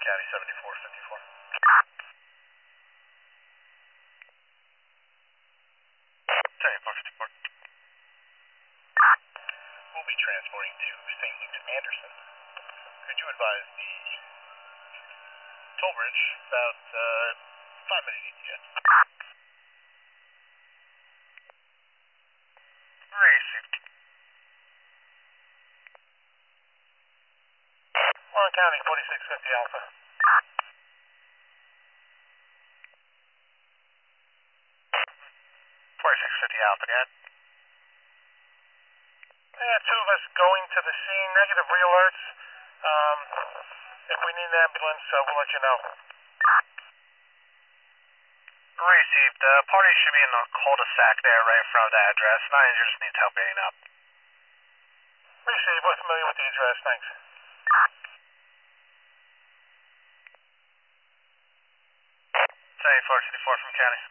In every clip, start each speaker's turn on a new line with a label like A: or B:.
A: County 7454. 7454. We'll be transporting to St. Luke's Anderson. Could you advise the toll bridge about 5-minute ETA? Received. Warren County 4650 Alpha. 4650 Alpha, go ahead. Yeah, two of us going to the scene, negative re-alerts. If we need an ambulance, we'll let you know. Received. Party should be in the cul-de-sac there right in front of the address. 9 just needs help getting up. Received. We're familiar with the address. Thanks. 7454 from County.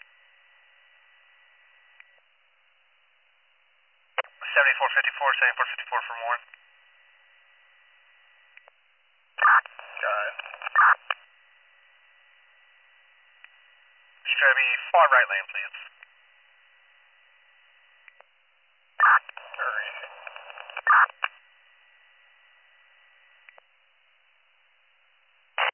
A: 7454, 7454 from Warren. Got it. Should be far right lane, please.